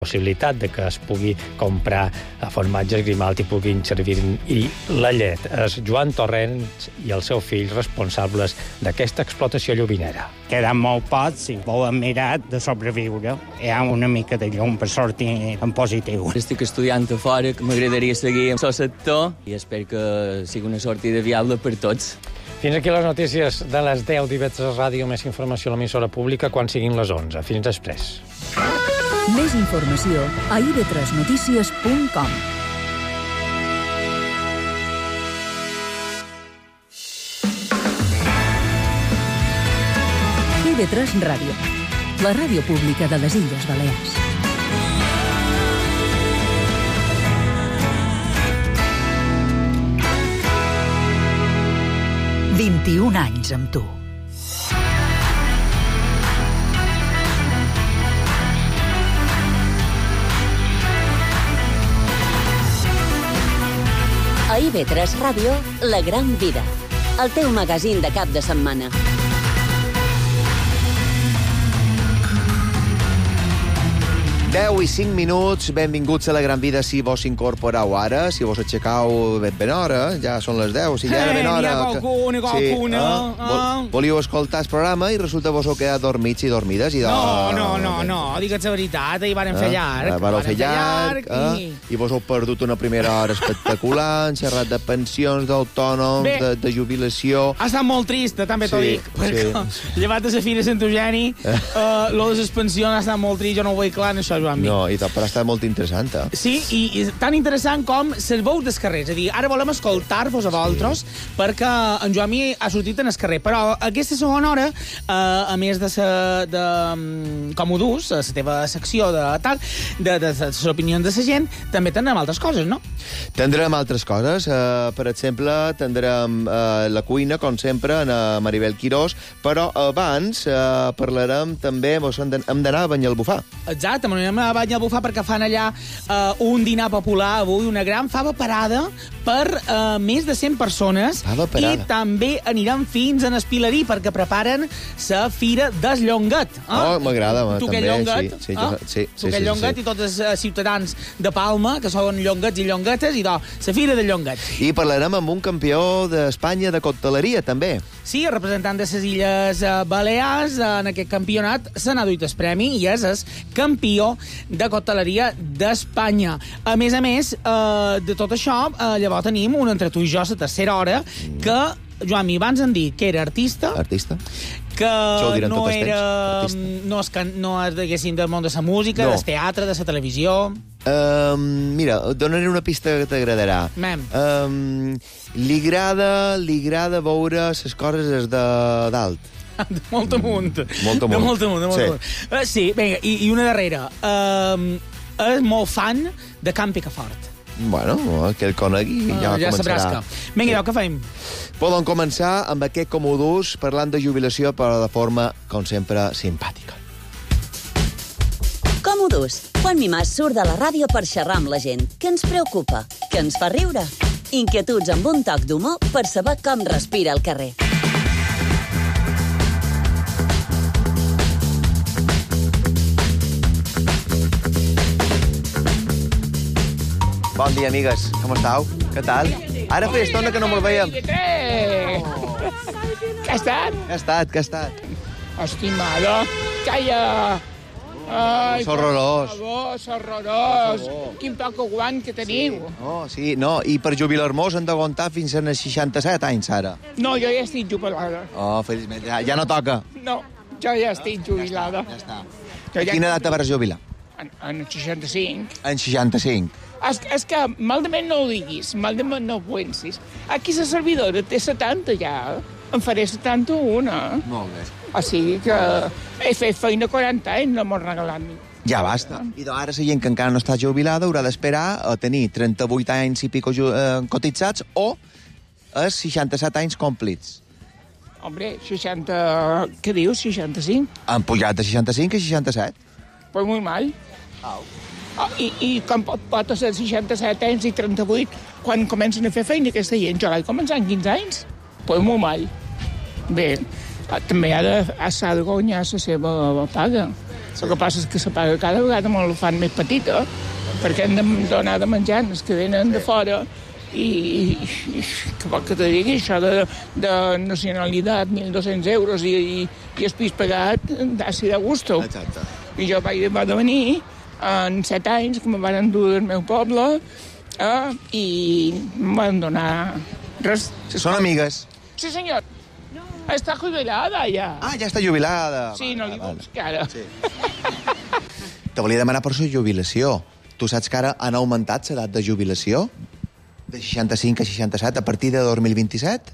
possibilitat de que es pugui comprar formatges Grimaldi i puguin servir-hi la llet. És Joan Torrents i el seu fill responsables d'aquesta explotació llobinera. Queden molt pocs, si volen mirar de sobreviure. Hi ha una mica de llum per sortir en positiu. Estic estudiant a fora, que m'agradaria seguir en el sector i espero que sigui una sortida viable per tots. Fins aquí les notícies de les 10 d'IV3 Ràdio. Més informació a l'emissora pública quan siguin les 11. Fins després. Més informació a ib3notícies.com. IB3 Ràdio, la ràdio pública de les Illes Balears. «21 anys amb tu». A IB3 Ràdio, La Gran Vida, el teu magazín de cap de setmana. 10 i 5 minuts, benvinguts a La Gran Vida si vos incorporeu ara, si vos aixecau ben hora, ja són les 10, si ja era ben hora... N'hi ha qualcuna. Volíeu escoltar el programa i resulta vos heu quedat dormits i dormides. No, digue'ns la veritat, ahir vàrem fer llarg. Vàreu fer llarg, i vos heu perdut una primera hora espectacular, han xerrat de pensions, d'autònoms, de jubilació... Ha estat molt trista, també t'ho dic, perquè llevat de la Fira Sant Eugeni, lo de les pensions ha estat molt trist, jo no ho veig clar en això, Joan. No, i però ha estat molt interessant, Sí, i tan interessant com les veus del carrer. És a dir, ara volem escoltar-vos a vosaltres perquè en Joan ha sortit en el carrer. Però aquesta segona hora, a més de com ho dus, la teva secció de les opinions de la gent, també tindrem altres coses, no? Tindrem altres coses. Per exemple, tindrem la cuina, com sempre, en Maribel Quirós, però abans parlarem també, hem d'anar a Banyalbufar. Exacte, anem a Banyalbufar perquè fan allà un dinar popular avui, una gran fava parada per més de 100 persones. I també aniran fins a Espilerí perquè preparen la Fira del Llonguet. Oh, m'agrada, tu també. Tu que Llonguet? Sí. Tu que Llonguet i tots els ciutadans de Palma, que són llonguets i llonguetes, i la Fira del Llonguet. I parlarem amb un campió d'Espanya de cocteleria, també. Sí, el representant de les Illes Balears en aquest campionat se n'ha duit el premi i és el campió de cocteleria d'Espanya. A més, de tot això, llavors tenim un entre tu i jo a la tercera hora que, Joan, abans hem dit que era artista. Que no era... No és, diguéssim, del món de la música, del teatre, de la televisió... Mira, et donaré una pista que t'agradarà. Li agrada veure les coses des de dalt. De molt amunt. De molt amunt. Sí, vinga, i una darrera. És molt fan de Can Picafort. Bueno, que el conegui ja començarà. Vinga, què fem? Podem començar amb aquest comodús parlant de jubilació, però de forma, com sempre, simpàtica. Comodús, quan Mimàs surt de la ràdio per xerrar amb la gent. Què ens preocupa? Què ens fa riure? Inquietuds amb un toc d'humor per saber com respira el carrer. Bon dia, amigues. Com estàu? Què tal? Ara feia estona que no me'l veiem. Què ha estat? Estimado, calla. És horrorós. És horrorós. Quin poc guant que teniu. I per jubilar-nos hem d'aguantar fins a 67 anys, ara. No, jo ja estic jubilada. Felizment. Ja no toca. No, jo ja estic jubilada. Ja està. A quina edat te vas jubilar? En 65. En 65. És que malament no ho diguis, malament no ho pensis. Aquí la servidora té 70 ja, em faré 71. Molt bé. O sigui que he fet feina 40 anys, no m'ho regalat ni. Ja basta. I ara la gent que encara no està jubilada haurà d'esperar a tenir 38 anys i pico cotitzats o els 67 anys complits. Hombre, 60... Què dius, 65? Han pujat de 65 a 67. Pues muy mal. I com pot ser 67 anys i 38 quan comencen a fer feina aquesta gent? Jo l'he començat en 15 anys. Pues molt mal. Bé, també s'ha de guanyar la seva paga. El que passa és que se paga cada vegada molt fan més petita, perquè hem de donar de menjar els que venen de fora i que vol que te digui, això de nacionalitat, 1.200 euros i el pis pagat, d'ací de gusto. Exacte. I jo vaig de venir en 7 anys, que me van dur del meu poble, i em van donar res. Són amigues? Sí, senyor. Està jubilada, ja. Ah, ja està jubilada. Sí, no li dic que ara. Sí. Te volia demanar per la jubilació. Tu saps que ara han augmentat l'edat de jubilació? De 65 a 67 a partir de 2027?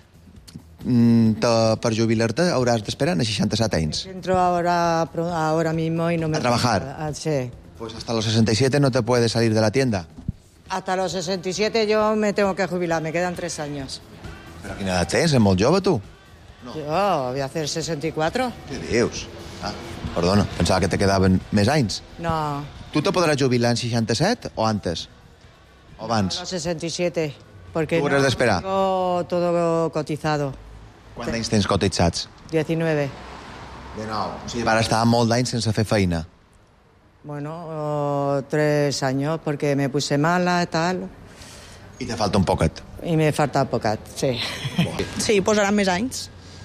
Per jubilar-te hauràs d'esperar a 67 anys. Entro ahora mismo y no me... ¿A trabajar? Sí. Pues hasta los 67 no te puedes salir de la tienda. Hasta los 67 yo me tengo que jubilar, me quedan 3 años. Però quina edat tens? És molt jove, tu. No. Yo voy a hacer 64. Què dius? Ah, perdona, pensava que te quedaven més anys. No. Tu te podràs jubilar en 67 o antes? O abans? A los 67. Porque Tu hauràs d'esperar. Tengo todo cotizado. Quants anys tens cotitzats? 19. De nou. O sigui, vas estar molt d'anys sense fer feina. Bueno, 3 años, porque me puse mala y tal. I te falta un poquet. I me falta pocat, sí. Sí, posaran més anys.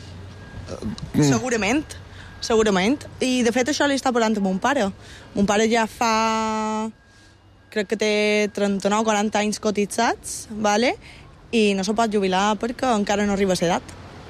Segurament. I, de fet, això li està parlant a mon pare. Mon pare ja fa... crec que té 39 o 40 anys cotitzats, vale? I no se pot jubilar perquè encara no arriba a l'edat.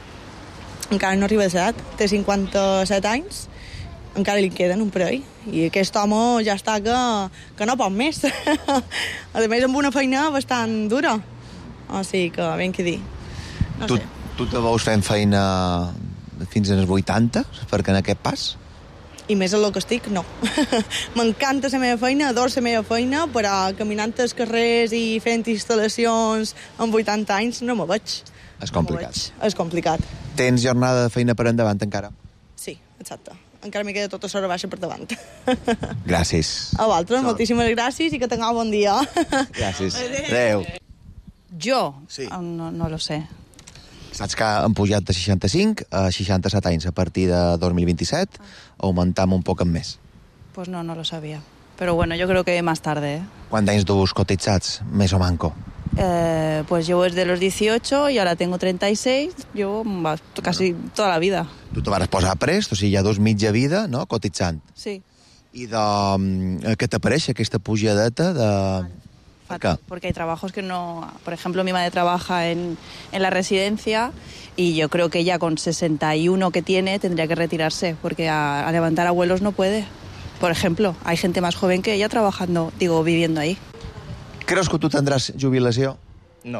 Té 57 anys, encara li queden un parell. I aquest home ja està que no pot més. A més, amb una feina bastant dura. O sigui que, ben que dir. No sé. Tu te veus fent feina fins als 80, perquè en aquest pas? I més en el que estic, no. M'encanta la meva feina, adoro la meva feina, però caminant als carrers i fent instal·lacions amb 80 anys no me veig. És complicat. És complicat. Tens jornada de feina per endavant encara? Sí, exacte. Encara m'hi queda tota l'hora baixa per davant. Gràcies. A vosaltres, moltíssimes gràcies i que tingueu bon dia. Gràcies. Adéu. Jo? Sí. No lo sé. Saps que han pujat de 65 a 67 anys a partir de 2027, augmentam un poc més. Pues no lo sabía. Pero bueno, yo creo que más tarde, ¿eh? Quants anys dus cotitzats, més o manco? Pues yo desde los 18 y ahora tengo 36, yo casi toda la vida. Tu te vas posar prest, o sigui, ja dus mitja vida, no?, cotitzant. Sí. I què t'apareix aquesta pujadeta de... Fatal, porque hay trabajos que no... Por ejemplo, mi madre trabaja en la residencia y yo creo que ella con 61 que tiene tendría que retirarse porque a levantar abuelos no puede. Por ejemplo, hay gente más joven que ella viviendo ahí. Creus que tu tindràs jubilació? No.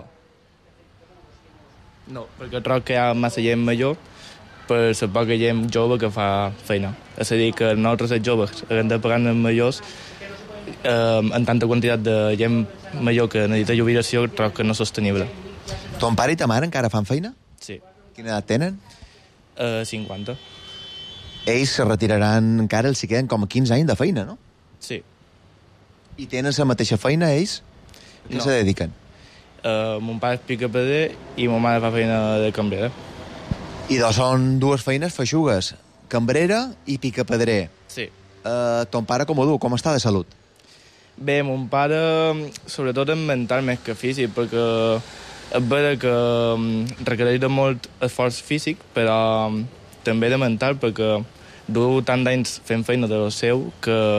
No, perquè trobo que hi ha massa gent major per la poca gent jove que fa feina. És a dir, que nosaltres els joves hem de pagar els majors en tanta quantitat de gent major que necessita jubilació, trobo que no és sostenible. Ton pare i ta mare encara fan feina? Sí. Quina edat tenen? 50. Ells se retiraran encara, els queden com 15 anys de feina, no? Sí. I tenen la mateixa feina, ells? A què se dediquen? Mon pare és picapader i ma mare fa feina de cambrera. I són dues feines feixugues, cambrera i picapedrer. Sí. Ton pare com ho du? Com està de salut? Bé, mon pare, sobretot en mental més que físic, perquè és veritat que requereix de molt esforç físic, però també de mental, perquè du tant d'anys fent feina de lo seu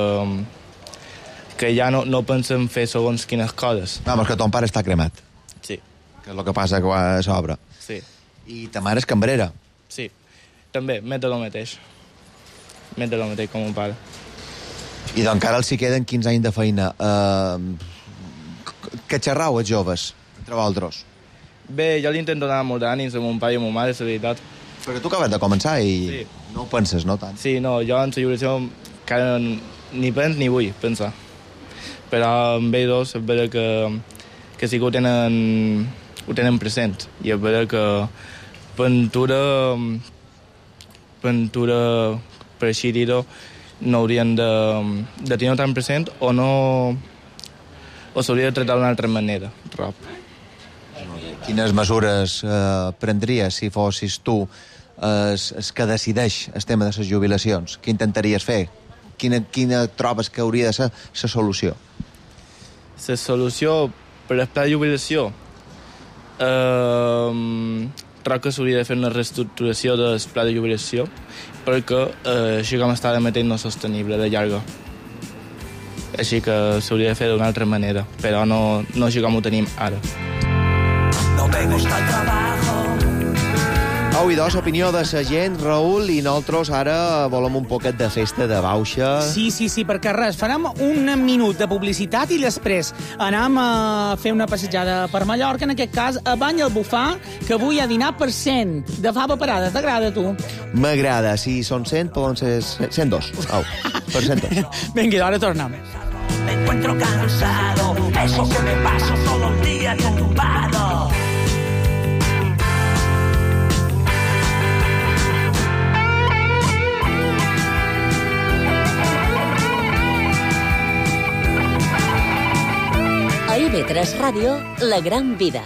que ja no pensa en fer segons quines coses. Vamos, que ton pare està cremat. Sí. Que és el que passa quan s'obre. Sí. I ta mare és cambrera. Sí. També, més de lo mateix. Més de lo mateix com mon pare. I encara els hi queden 15 anys de feina. Què xerrau, els joves, entre vosaltres? Bé, jo li intento donar molt d'ànims a mon pare i a mon mare, és la veritat. Perquè tu acabes de començar i no ho penses, no, tant? Sí, no, jo en la jubilació encara ni penso ni vull pensar. Però amb ells dos és veritat que sí que ho tenen present. I és veritat que pintura, per així dir-ho, no haurien de tenir tan present o s'hauria de tractar d'una altra manera, Rob. Quines mesures prendries si fossis tu el que decideix el tema de les jubilacions? Què intentaries fer? quina trobes que hauria de ser la solució? La solució per al pla de jubilació... crec que s'hauria de fer una reestructuració del pla de jubilació perquè així com està de mateix no és sostenible de llarga. Així que s'hauria de fer d'una altra manera, però no així com ho tenim ara. No me gusta el trabajo. Au i dos, opinió de la gent, Raül, i nosaltres ara volem un poquet de festa de bauxa. Sí, perquè res, farem un minut de publicitat i després anem a fer una passejada per Mallorca, en aquest cas a Banyalbufar, que avui hi ha dinar per 100 de fava parada. T'agrada, tu? M'agrada, si són 100, poden ser 102. Au, per 102. Vinga, ara tornem. Me encuentro cansado, eso que me paso todo el día tumbado. A IB3 Ràdio, La Gran Vida.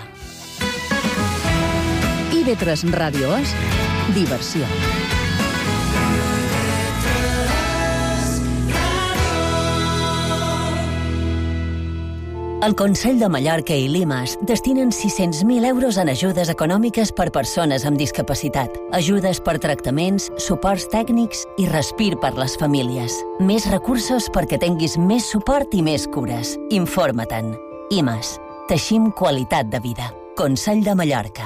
IB3 Ràdio és diversió. El Consell de Mallorca i Limas destinen 600.000 euros en ajudes econòmiques per persones amb discapacitat, ajudes per tractaments, suports tècnics i respir per les famílies. Més recursos perquè tinguis més suport i més cures. Informa-te'n. IMAS. Teixim qualitat de vida. Consell de Mallorca.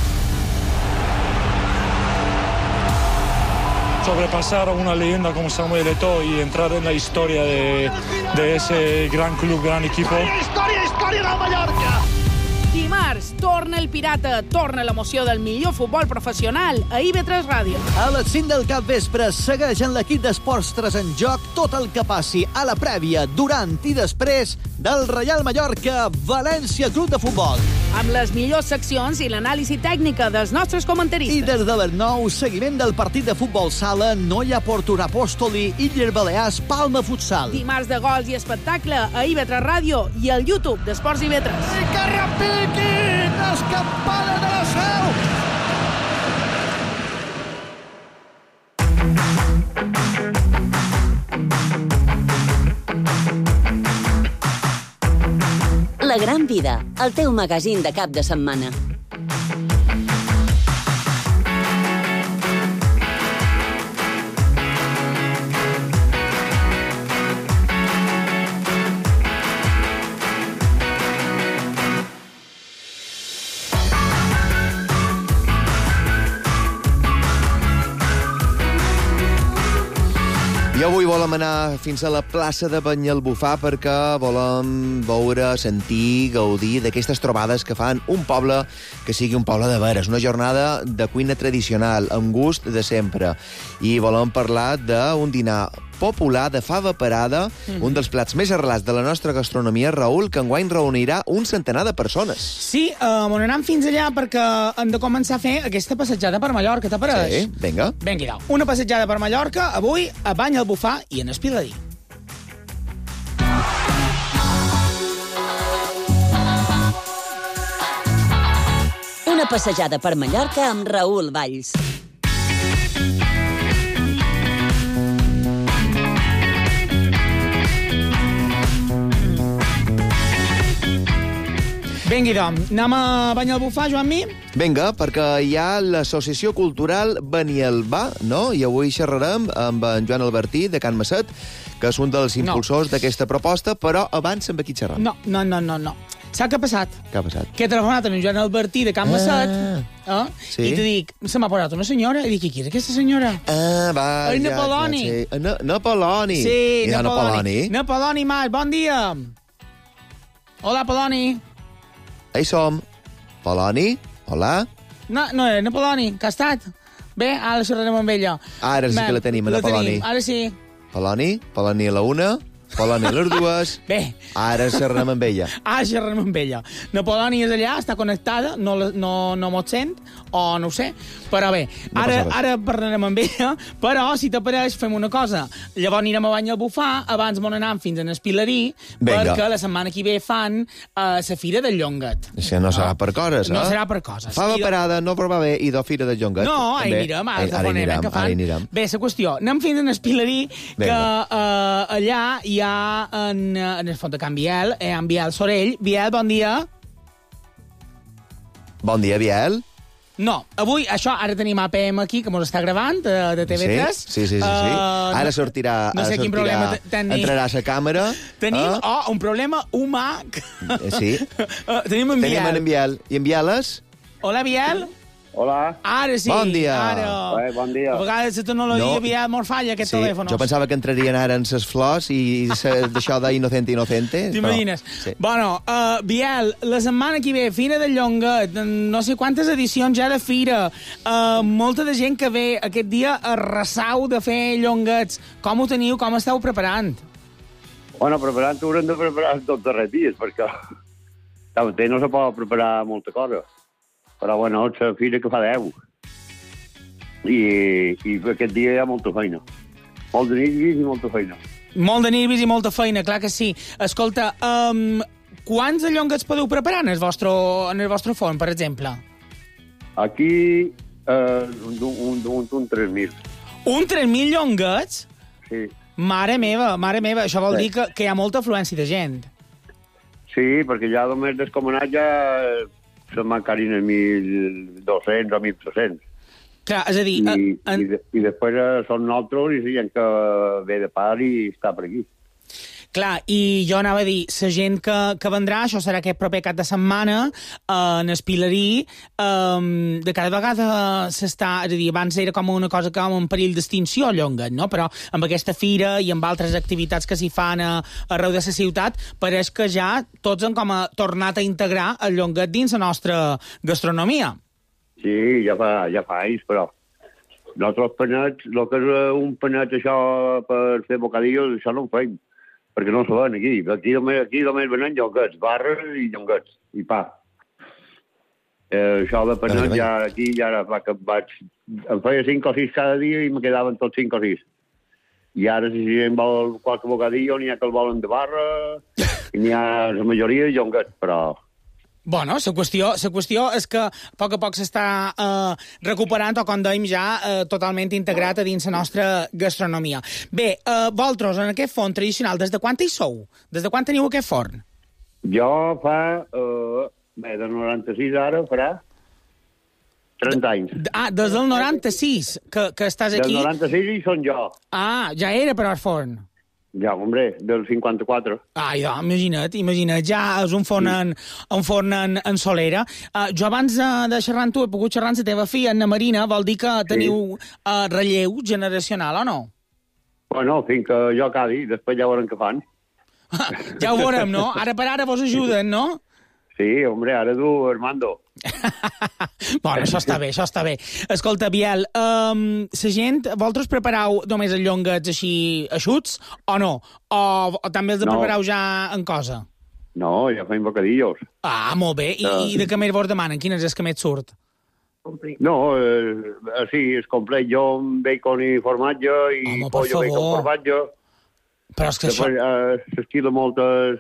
Sobrepasar a una leyenda como Samuel Eto'o y entrar en la historia de ese gran club, gran equipo. Història del Mallorca! Dimarts, torna el Pirata, torna l'emoció del millor futbol professional a IB3 Ràdio. A les 5 del capvespre segueix en l'equip d'Esports 3 en joc tot el que passi a la prèvia, durant i després del Reial Mallorca València Club de Futbol. Amb les millors seccions i l'anàlisi tècnica dels nostres comentaristes. I des de les 9, seguiment del partit de futbol sala Noia Porto Apòstoli, Illes Balears, Palma Futsal. Dimarts de gols i espectacle a IB3 Ràdio i al YouTube d'Esports IB3. I que repiquin les campanes de la Seu! La Gran Vida, el teu magazín de cap de setmana. I avui volem anar fins a la plaça de Banyalbufar perquè volem veure, sentir, gaudir d'aquestes trobades que fan un poble que sigui un poble de veres, una jornada de cuina tradicional, amb gust de sempre. I volem parlar d'un dinar popular de fava parada, un dels plats més arrelats de la nostra gastronomia, Raül, que enguany reunirà un centenar de persones. Sí, on anem fins allà perquè hem de començar a fer aquesta passejada per Mallorca, t'apareix? Sí, vinga. Vinga, una passejada per Mallorca, avui a Banyalbufar i en Espiladí. Una passejada per Mallorca amb Raül Valls. Vinga, doncs, anem a Banyalbufar, Joan-Mi? Vinga, perquè hi ha l'Associació Cultural Banyalbà, no? I avui xerrarem amb en Joan Albertí, de Can Masset, que és un dels impulsors d'aquesta proposta, però abans amb qui xerram. No. Saps què ha passat? Què ha passat? Que he telefonat amb en Joan Albertí, de Can Masset, sí? I te dic, se m'ha posat una senyora, i dic, qui és aquesta senyora? Va, El Napoloni. Napoloni. Sí, Napoloni. Napoloni Mas, bon dia. Hola, Poloni. Ahí som. Poloni? Hola? No era Napoloni, que ha estat? Bé, ara xerrarem amb ella. Ara sí que la tenim, a Napoloni. Ara sí. Poloni a la una. Polònia les dues. Bé. Ara xerrem amb ella. Xerrem amb ella. Polònia és allà, està connectada, no mos sent, o no ho sé, però bé, ara parlarem amb ella, però si t'apareix fem una cosa. Llavors anirem a banyar al bufar, abans m'on anam fins a Espilerí, perquè la setmana que ve fan la Fira del Llonguet. Això no serà per coses, No serà per coses. Fa la parada, no però va bé, i de Fira del Llonguet. No, anirem, ara anirem. Bé, la qüestió, anem fins a Espilerí, que allà hi ha en el fons de Can Biel, en Biel Sorell. Biel, bon dia. Bon dia, Biel. No, avui, ara tenim APM aquí, que mos està gravant, de TV3. Sí. Ara sortirà... No sé quin problema tenim. Entrarà a la càmera. Tenim, un problema humà. Sí. Tenim en Biel. Tenim en Biel. I en Bieles? Hola, Biel. Hola. Ara sí. Bon dia. Bon dia. A vegades la tecnologia Biel mos falla, aquest telèfon. Jo pensava que entrarien ara en ses flors i d'això d'innocente. T'imagines? Sí. Bueno, Biel, la setmana que ve, Fira del Llonguet, no sé quantes edicions ja de Fira, molta de gent que ve aquest dia a Rassau de fer llonguets. Com ho teniu? Com esteu preparant? Bueno, preparant haurem de preparar tots els dies, perquè també no se pot preparar molta cosa. Però, bueno, és la fira que fa 10. I aquest dia hi ha molta feina. Molt de nervis i molta feina. Molt de nervis i molta feina, clar que sí. Escolta, quants llonguets podeu preparar en el vostre forn, per exemple? Aquí, un 3.000. Un 3.000 llonguets? Sí. Mare meva. Això vol dir que hi ha molta afluència de gent. Sí, perquè ja només descomunat ja se'n mancarin 1.200 o 1.300. Clar, és a dir... I després són nosaltres i la gent que ve de part i està per aquí. Clar, i jo anava a dir, la gent que vendrà, això serà aquest proper cap de setmana, en Espilerí, de cada vegada s'està... És a dir, abans era com una cosa com en perill d'extinció, Llonguet, no? Però amb aquesta fira i amb altres activitats que s'hi fan arreu de la ciutat, pareix que ja tots han com tornat a integrar el Llonguet dins la nostra gastronomia. Sí, ja fa anys, però nosaltres penets, el que és un penet això per fer bocadillos, això no ho feim, perquè no se ven aquí. Aquí només venen llonguets, barres i llonguets, i pa. Això de penet ja aquí ja fa que em feia 5 o 6 cada dia i me quedaven tots 5 o 6. I ara si gent vol qualque bocadillo n'hi ha que el volen de barra i n'hi ha la majoria de llonguets, però... Bueno, la qüestió és que a poc s'està recuperant, o com dèiem ja, totalment integrat a dins la nostra gastronomia. Bé, vosaltres, en aquest forn tradicional, des de quan hi sou? Des de quan teniu aquest forn? Jo fa... de 96 ara farà 30 anys. Des del 96 que estàs aquí? Del 96 i són jo. Ja era per al forn. Ja, hombre, del 54. Ja, imagina't, ja és un forn en solera. Jo abans de xerrar amb tu he pogut xerrar amb la teva filla, Anna Marina, vol dir que teniu relleu generacional o no? Bueno, fins que jo acabi, després ja veurem què fan. Ja ho veurem, no? Ara per ara vos ajuden, no? Sí, hombre, ara du Armando. Bueno, això està bé. Escolta, Biel, la gent, vosaltres prepareu només els llonguets així eixuts o no? O també els prepareu ja en cosa? No, ja feim bocadillos. Molt bé. I de què més vos demanen? Quin és el que més surt? No, sí, és complet. Jo amb bacon i formatge i pollo bacon formatge. Però és que això... S'estila moltes...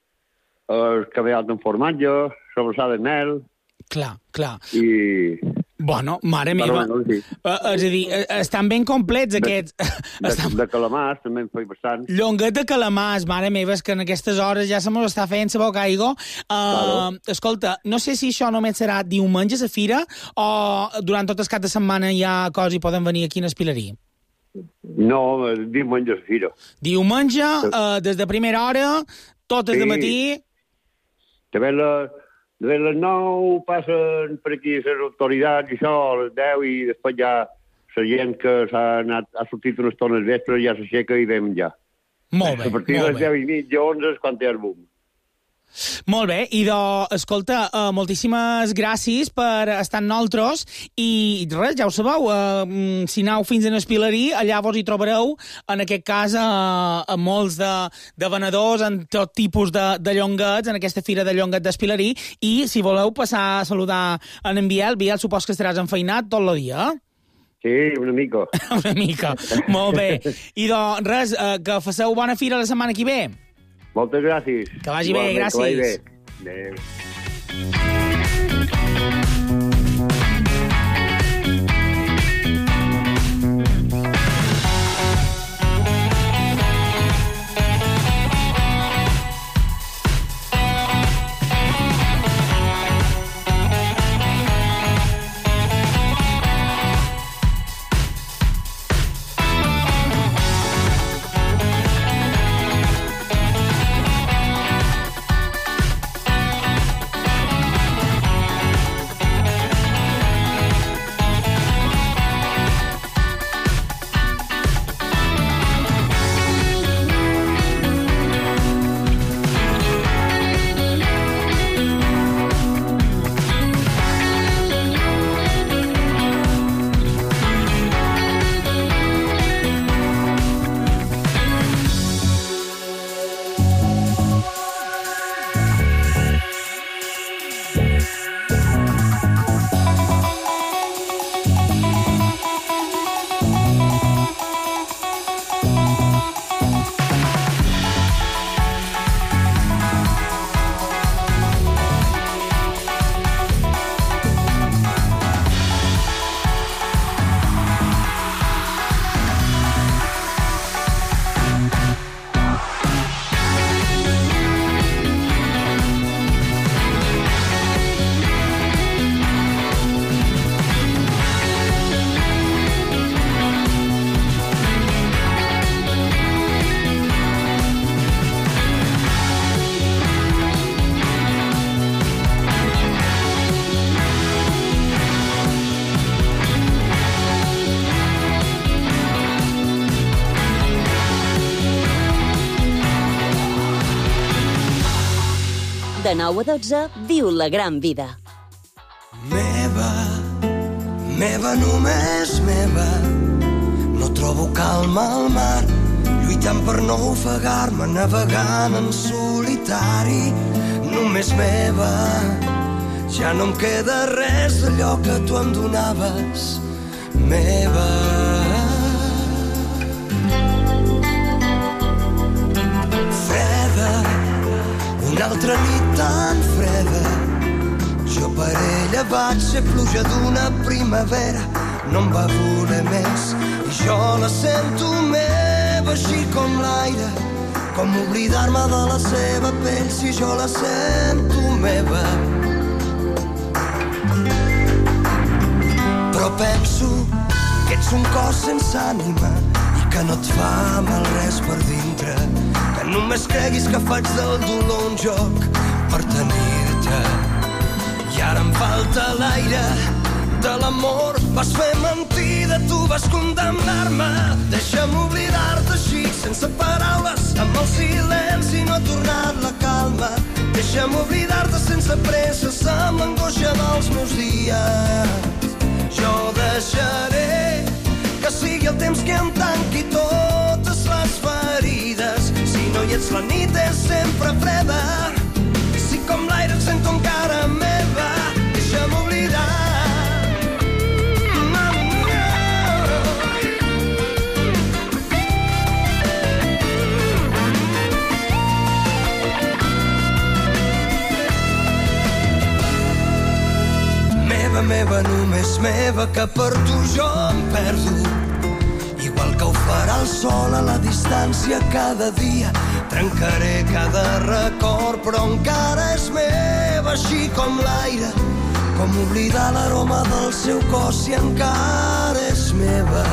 caviat amb formatge, sobrassada de mel... Clar. I... Bueno, mare meva. Sí. És a dir, estan ben complets aquests... De calamars, també en feia bastant. Llonguet de calamars, mare meva, és que en aquestes hores ja se mos està fent la boca aigua. Escolta, no sé si això només serà diumenge a fira o durant tot el cap de setmana hi ha coses i poden venir aquí a Espilerí. No, diumenge a fira. Diumenge, des de primera hora, tot és de matí... De les 9 passen per aquí les autoritats i això, a les 10, i després ja la gent que ha sortit una estona al vespre ja s'aixeca i ve menjar. Molt bé. A partir de les 10 i mig, 11 és quan té el boom. Molt bé, i escolta, moltíssimes gràcies per estar amb nosaltres i res, ja ho sabeu, si aneu fins a Espilerí, allà vos hi trobareu, en aquest cas, a molts de venedors en tot tipus de llonguets, en aquesta fira de llonguet d'Espilerí, i si voleu passar a saludar en Biel, supos que estaràs enfeinat tot el dia, Sí, una mica. Una mica, molt bé. I res, que faceu bona fira la setmana que ve. Moltes gràcies. Que vagi bé, gràcies. Que vagi bé. Adéu. De 9 a 12, viu la gran vida. Meva, només meva. No trobo calma al mar, lluitant per no ofegar-me, navegant en solitari. Només meva, ja no em queda res d'allò que tu em donaves. Meva. Freda, una altra nit tan freda. Jo per ella vaig ser pluja d'una primavera. No em va voler més i jo la sento meva, així com l'aire. Com oblidar-me de la seva pell si jo la sento meva. Però penso que ets un cos sense ànima i que no et fa mal res per dintre, que només creguis que faig del dolor un joc per tenir-te. I ara em falta l'aire de l'amor. Vas fer mentida, tu vas condemnar-me. Deixa'm oblidar-te així, sense paraules, amb el silenci no ha tornat la calma. Deixa'm oblidar-te sense presses, amb l'angoixa dels meus dies. Jo deixaré que sigui el temps que em tanqui totes les ferides. Si no hi ets, la nit és sempre freda. Si com l'aire et sento encara meva, deixa'm oblidar. Meva, només meva, que per tu jo em perdo. Igual que ho farà el sol a la distància cada dia. Trencaré cada record, però encara és meva, així com l'aire. Com oblidar l'aroma del seu cos si encara és meva.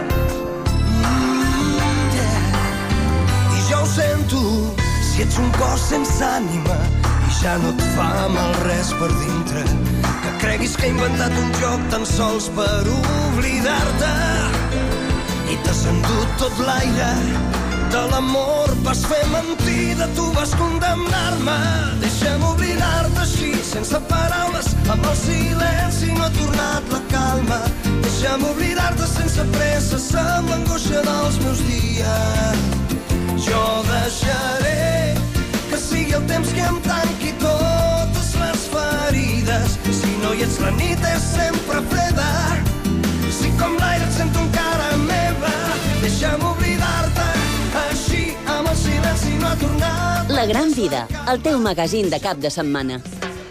I jo ho sento, si ets un cos sense ànima i ja no et fa mal res per dintre, que creguis que he inventat un joc tan sols per oblidar-te. I t'has endut tot l'aire de l'amor. Vas fer mentida, tu vas condemnar-me. Deixa'm oblidar-te així, sense paraules, amb el silenci no ha tornat la calma. Deixa'm oblidar-te sense pressa, amb l'angoixa dels meus dies. Jo deixaré que sigui el temps que em tanqui totes les ferides. Si no hi ets, la nit és sempre freda. Si com l'aire et sento encara meva, deixa'm oblidar-te així, amb el silenci no ha tornat. La gran vida, el teu magazín de cap de setmana.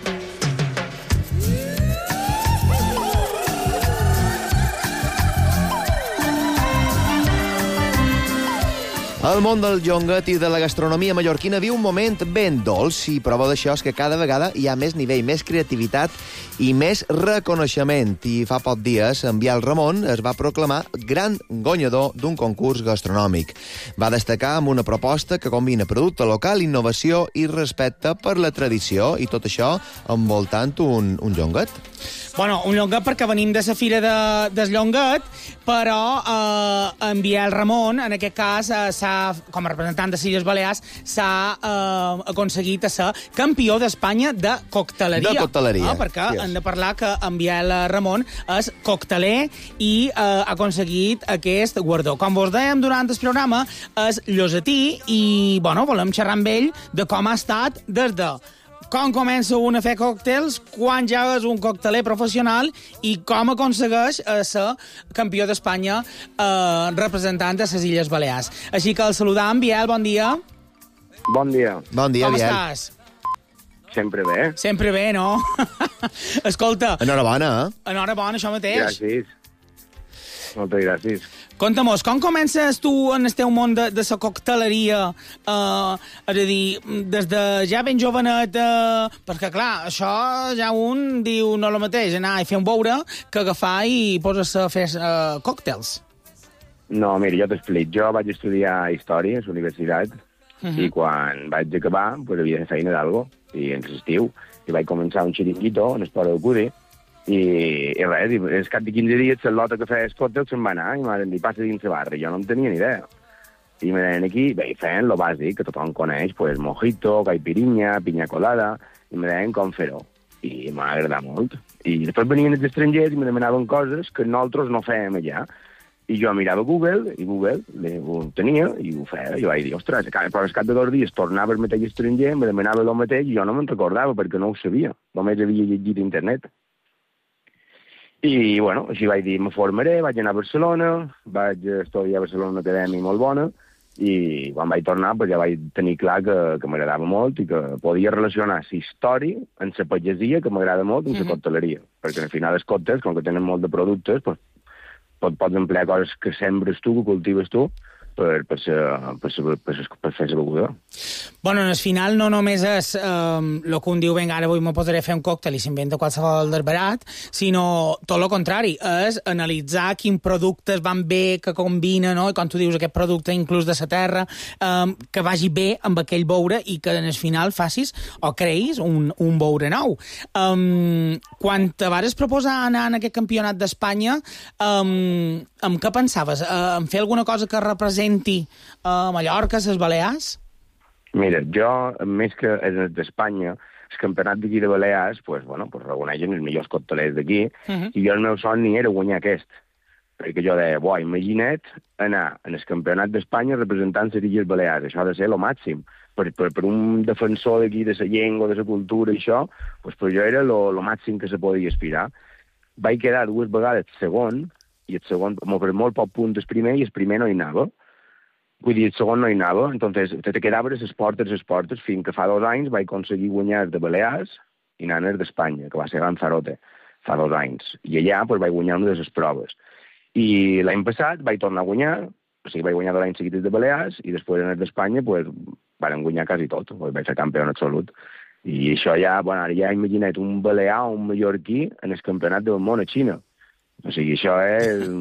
El món del jonguet i de la gastronomia mallorquina viu un moment ben dolç i prova d'això és que cada vegada hi ha més nivell, més creativitat i més reconeixement. I fa pocs dies, en Biel Ramon es va proclamar gran guanyador d'un concurs gastronòmic. Va destacar amb una proposta que combina producte local, innovació i respecte per la tradició, i tot això envoltant un jonguet. Bueno, un llonguet perquè venim de la fira del llonguet, però en Biel Ramon, en aquest cas, com a representant de les Illes Balears, s'ha aconseguit ser campió d'Espanya de cocteleria. De cocteleria. Perquè hem de parlar que en Biel Ramon és cocteler i ha aconseguit aquest guardó. Com vos dèiem durant el programa, és llosetí i, bueno, volem xerrar amb ell de com ha estat des de com comença un a fer còctels, quan ja és un cocteler professional i com aconsegueix ser campió d'Espanya representant de les Illes Balears. Així que el saludam, Biel, bon dia. Bon dia. Bon dia, com Biel. estàs? Sempre bé. Sempre bé, no? Escolta. Enhorabona, Enhorabona, això mateix. Gràcies. Moltes gràcies. Conta-mos, com comences tu en el teu món de la cocteleria? És a dir, des de ja ben jovenet, perquè, clar, això ja un diu no el mateix, anar a fer un beure que agafar i posar-se a fer còctels. No, mira, jo t'explico. Jo vaig estudiar Història a la universitat i quan vaig acabar pues, havia de fer feina d'algo, i en l'estiu, i vaig començar un xiringuito en Espora del Pudi, i res, i al cap de 15 dies la lota que feia els còctels se'n va anar i m'han dit, passa dins la barra. Jo no en tenia ni idea. I me deien aquí, bé, feien lo bàsic, que tothom coneix, pues, mojito, caipirinha, pinya colada, i me deien com fer-ho. I m'ha agradat molt. I després venien els estrangers i me demanaven coses que nosaltres no fèiem allà. I jo mirava Google, i Google ho tenia, i ho feia. Jo vaig dir, ostres, però al cap de 2 dies tornava el mateix estranger, me demanava el mateix, i jo no me'n recordava, perquè no ho sabia. Només havia llegit a internet. I, bueno, així vaig dir, me formaré, vaig anar a Barcelona, vaig estudiar a Barcelona una acadèmia molt bona, i quan vaig tornar pues, ja vaig tenir clar que m'agradava molt i que podia relacionar la història amb la pagesia, que m'agrada molt, amb la cocteleria. Perquè al final els còctels, com que tenen molt de productes, pues, pots emplear coses que sembres tu, que cultives tu, per fer la beguda. Bueno, al final no només és el que un diu, vinga, ara avui me podré fer un còctel i s'inventa qualsevol desbarat, sinó tot el contrari, és analitzar quins productes van bé, que combinen, no? I com tu dius, aquest producte inclús de la terra, que vagi bé amb aquell beure i que al final facis o creïs un beure nou. Quan te vares proposar anar en aquest campionat d'Espanya, amb què pensaves? En fer alguna cosa que representi Mallorca, les Balears? Mira, jo, més que d'Espanya, el campionat d'aquí de Balears, pues, bueno, pues, reconeixen els millors coctelers d'aquí, i jo el meu somni era guanyar aquest. Perquè jo deia, imagina't anar en el campionat d'Espanya representant les Illes Balears, això ha de ser el màxim. Per un defensor d'aquí, de la llengua, de la cultura i això, pues, per jo era el màxim que se podia aspirar. Vaig quedar 2 vegades segon, i el segon, per molt poc punt el primer, i el primer no hi anava. Vull dir, el segon no hi anava, entonces te quedaves les portes, fins que fa 2 anys vaig aconseguir guanyar de Balears i nanes d'Espanya, que va ser a Lanzarote, fa 2 anys. I allà pues, vaig guanyar una de les proves. I l'any passat vaig tornar a guanyar, o sigui, vaig guanyar 2 anys seguits de Balears, i després en d'Espanya pues, van guanyar quasi tot, vaig ser campió absolut. I això ja, bueno, ara ja imagina't un balear o un mallorquí en el campionat del món a Xina. O sigui, això és...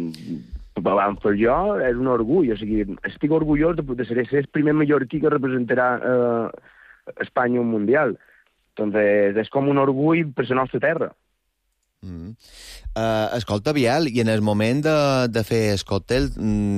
Per jo és un orgull, o sigui, estic orgullós de ser el primer mallorquí que representarà Espanya un mundial. Entonces, és com un orgull per la nostra terra. Escolta, Biel, i en el moment de fer el còctel,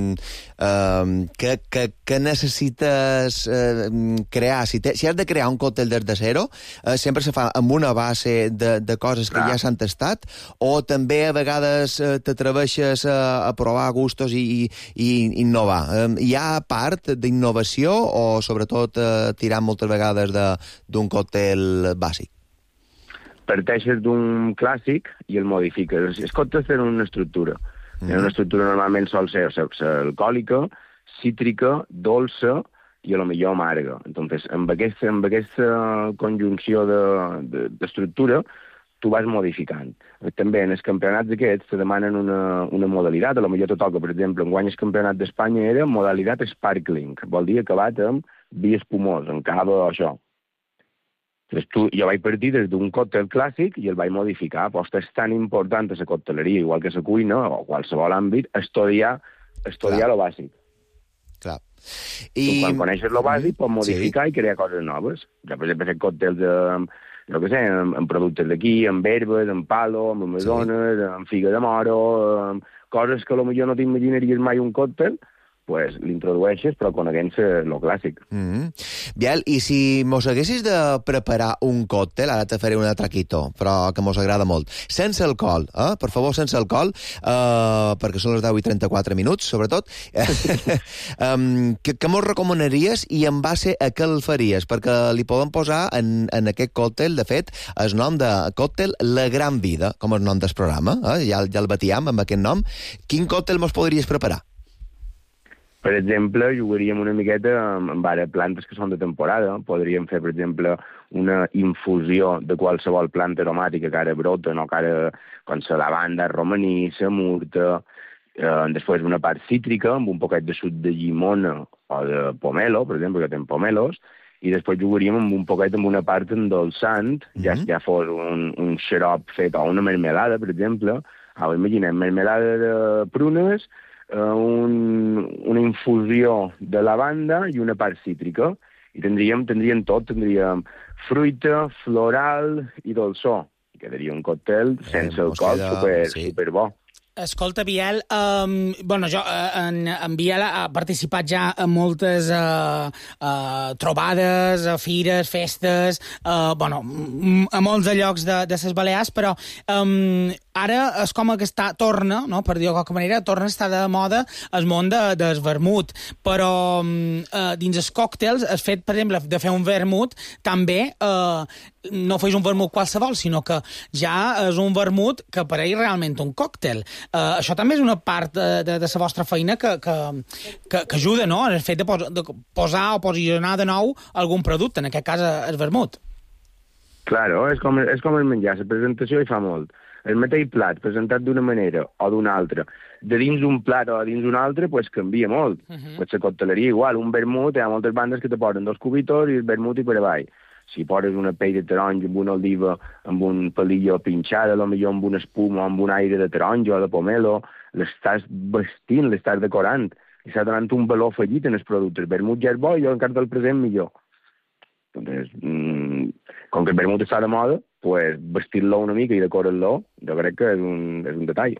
què necessites crear? Si has de crear un còctel des de zero, sempre se fa amb una base de coses que ja s'han tastat, o també a vegades t'atreveixes a provar gustos i innovar? Hi ha part d'innovació o sobretot tirar moltes vegades d'un còctel bàsic? Parteixes d'un clàssic i el modifiques. Els còctels tenen una estructura. Tenen una estructura normalment sol ser alcohòlica, cítrica, dolça i a lo millor amarga. Entonces, amb aquesta conjunció d'estructura, tu vas modificant. També en els campionats aquests te demanen una modalitat. A lo millor te toca, per exemple, enguany el campionat d'Espanya era modalitat sparkling. Vol dir acabat amb vi espumós, amb cava o això. Jo vaig partir des d'un còctel clàssic i el vaig modificar. Però és tan important a la cocteleria, igual que a la cuina o qualsevol àmbit, estudiar lo bàsic. Clar. Quan coneixes lo bàsic, pots modificar i crear coses noves. Jo, per exemple, he fet còctels amb productes d'aquí, amb herbes, amb palo, amb amazones, amb figa de moro, amb coses que potser no t'imaginaries mai un còctel, pues l'introdueixes, però coneguent-se lo clàssic. Biel, i si mos haguessis de preparar un còctel, ara te faré un atraquito, però que mos agrada molt, sense alcohol, per favor, sense alcohol, perquè són les 10:34 minuts, sobretot, què mos recomanaries i en base a què el faries? Perquè li podem posar en aquest còctel, de fet, el nom de còctel La Gran Vida, com el nom del programa, ja el batiam amb aquest nom. Quin còctel mos podries preparar? Per exemple, jugaríem una miqueta amb plantes que són de temporada. Podríem fer, per exemple, una infusió de qualsevol planta aromàtica que ara brota, no? Que ara, com la lavanda, romaní, la murta, després una part cítrica, amb un poquet de suc de llimona o de pomelo, per exemple, que tenen pomelos, i després jugaríem amb un poquet amb una part endolçant, ja fos un xarop fet o una mermelada, per exemple. Imaginem mermelada de prunes, una infusió de lavanda i una part cítrica. I tindríem tot, tindríem fruita, floral i dolçor. I quedaria un còctel sense alcohol superbo. Escolta, Biel, jo, en Biel ha participat ja en moltes trobades, fires, festes, a molts de llocs de les Balears, però ara és com que torna, no, per dir-ho de qualque manera, torna a estar de moda el món del vermut, però dins els còctels has fet, per exemple, de fer un vermut, també no fes un vermut qualsevol, sinó que ja és un vermut que apareix realment un còctel. Això també és una part de la vostra feina que ajuda, no?, en el fet de posar o posicionar de nou algun producte, en aquest cas el vermut. Claro, és com el menjar, la presentació hi fa molt. El mateix plat, presentat d'una manera o d'una altra, de dins un plat o dins un altre, pues canvia molt. Pues la cocteleria igual, un vermut, hi ha moltes bandes que te posen 2 cubitos i el vermut i per avall. Si poses una pell de taronja amb una oliva, amb un palillo pinxada, potser amb una espuma, amb un aire de taronja o de pomelo, l'estàs vestint, l'estàs decorant, i s'ha donat un valor afegit en els productes. El vermut ja és bo i jo encara del present millor. Entonces, com que el vermut està de moda, pues vestir-lo una mica i decorar-lo, jo crec que és un detall.